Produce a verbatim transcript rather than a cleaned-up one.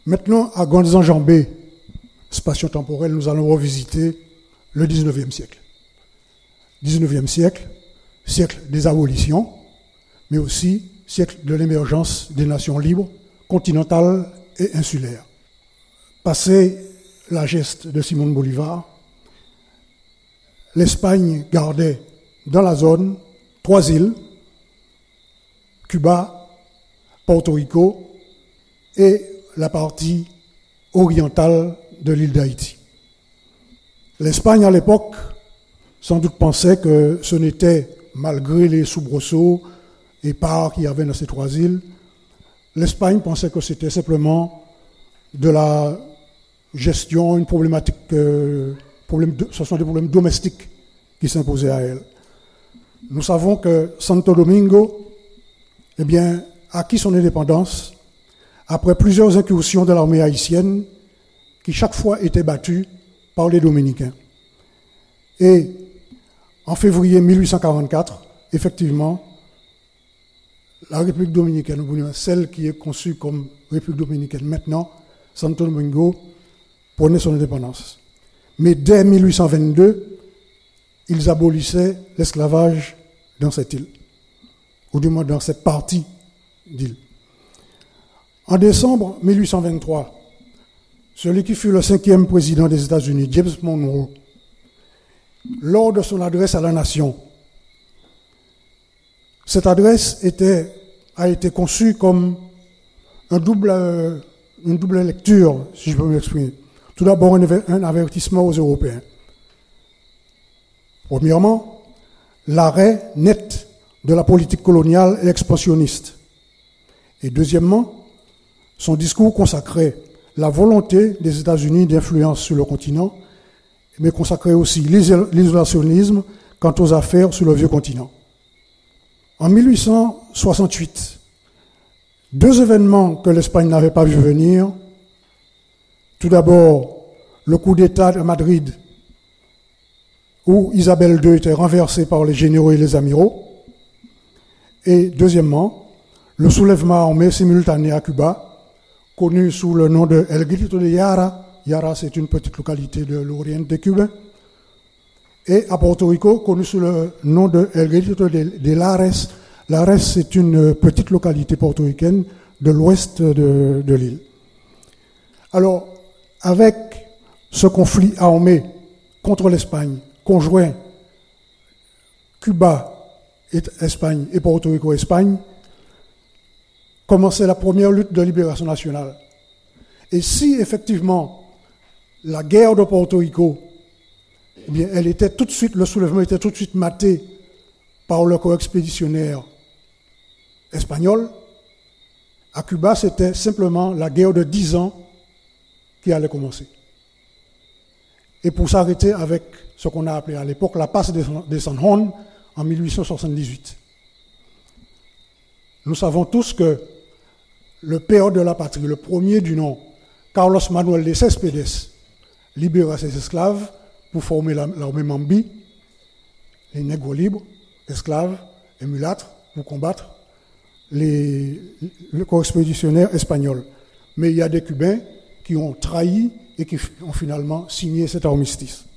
Maintenant, à grandes enjambées spatio-temporelles, nous allons revisiter le dix-neuvième siècle. dix-neuvième siècle, siècle des abolitions, mais aussi siècle de l'émergence des nations libres, continentales et insulaires. Passé la geste de Simón Bolívar, l'Espagne gardait dans la zone trois îles, Cuba, Porto Rico et la partie orientale de l'île d'Haïti. L'Espagne, à l'époque, sans doute pensait que ce n'était, malgré les soubresauts et parts qu'il y avait dans ces trois îles, l'Espagne pensait que c'était simplement de la gestion, une problématique, euh, problème de, ce sont des problèmes domestiques qui s'imposaient à elle. Nous savons que Santo Domingo, eh bien, acquis son indépendance après plusieurs incursions de l'armée haïtienne qui chaque fois étaient battues par les Dominicains. Et en février mille huit cent quarante-quatre, effectivement, la République dominicaine, celle qui est conçue comme République dominicaine maintenant, Santo Domingo, prenait son indépendance. Mais dès mille huit cent vingt-deux, ils abolissaient l'esclavage dans cette île, ou du moins dans cette partie d'île. En décembre mille huit cent vingt-trois, celui qui fut le cinquième président des États-Unis, James Monroe, lors de son adresse à la nation, cette adresse était, a été conçue comme un double, euh, une double lecture, si je peux m'exprimer. Tout d'abord, un, un avertissement aux Européens. Premièrement, l'arrêt net de la politique coloniale et expansionniste. Et deuxièmement, son discours consacrait la volonté des États-Unis d'influence sur le continent, mais consacrait aussi l'isolationnisme quant aux affaires sur le vieux continent. En mille huit cent soixante-huit, deux événements que l'Espagne n'avait pas vu venir. Tout d'abord, le coup d'État à Madrid, où Isabelle deux était renversée par les généraux et les amiraux. Et deuxièmement, le soulèvement armé simultané à Cuba, connu sous le nom de El Grito de Yara. Yara, c'est une petite localité de l'Orient cubain. Et à Porto Rico, connu sous le nom de El Grito de, de Lares. Lares, c'est une petite localité portoricaine de l'ouest de, de l'île. Alors, avec ce conflit armé contre l'Espagne, conjoint Cuba, et Espagne et Porto Rico, Espagne, commençait la première lutte de libération nationale. Et si effectivement la guerre de Porto Rico, eh bien, elle était tout de suite, le soulèvement était tout de suite maté par le corps expéditionnaire espagnol, à Cuba, c'était simplement la guerre de dix ans qui allait commencer. Et pour s'arrêter avec ce qu'on a appelé à l'époque la passe de San Juan en mille huit cent soixante-dix-huit. Nous savons tous que le père de la patrie, le premier du nom, Carlos Manuel de Céspedes, libéra ses esclaves pour former l'armée Mambi, les nègres libres, esclaves et mulâtres, pour combattre les, le corps expéditionnaire espagnol. Mais il y a des Cubains qui ont trahi et qui ont finalement signé cet armistice.